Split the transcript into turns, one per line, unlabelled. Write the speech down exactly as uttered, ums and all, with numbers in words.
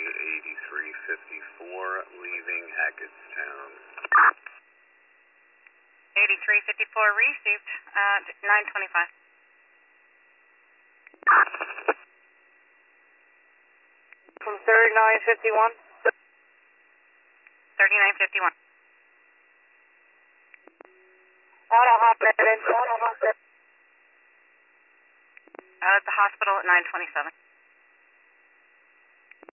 eighty-three fifty-four, leaving Hackettstown.
eighty-three fifty-four received at nine twenty-five.
From thirty-nine fifty-one.
thirty-nine fifty-one.
Auto hospital. Auto hospital.
Uh, at the hospital at nine twenty-seven.